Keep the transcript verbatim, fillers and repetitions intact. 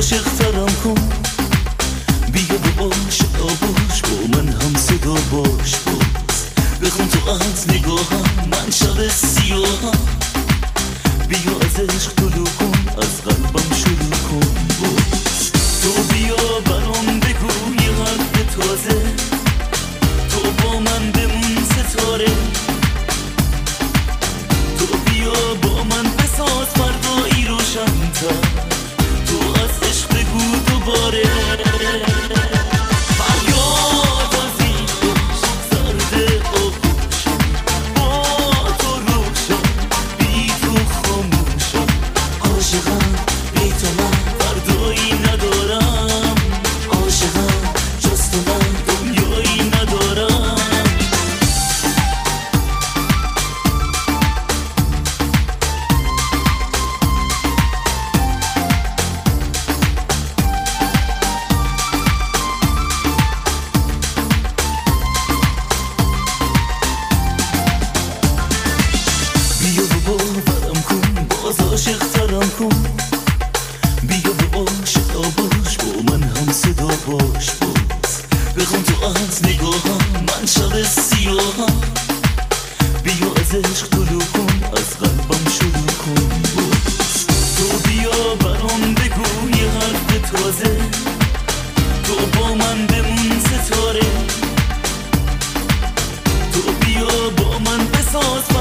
عاشق‌ترم کن، بیا و باش آباش با من هم صدا باش باز، بخون تو از نگاهم من شب سیاهم، بیا از عشق طلوع کن، از قلبم شروع کن باز. تو بیا برام بگو یه حرف تازه، تو با من بمون ستاره، تو بیا با من بساز فردایی روشن‌تر، تو از عشق بگو دوباره. فریاد از این عشق سرد آغوشم، با تو روشن بی تو خاموشم، عاشقم بی تو من فردایی ندارم، عاشقم جز تو من دنیایی ندارم. بیا و باورم کن، باز عاشق‌ترم کن، بیا و باش آباش با من هم صدا باش باز، بخون تو از نگاهم من شب سیاهم، بیا از عشق طلوع کن، از قلبم شروع کن باز. تو بیا برام بگو یه حرف تازه، تو با من بمون ستاره، تو بیا با من بساز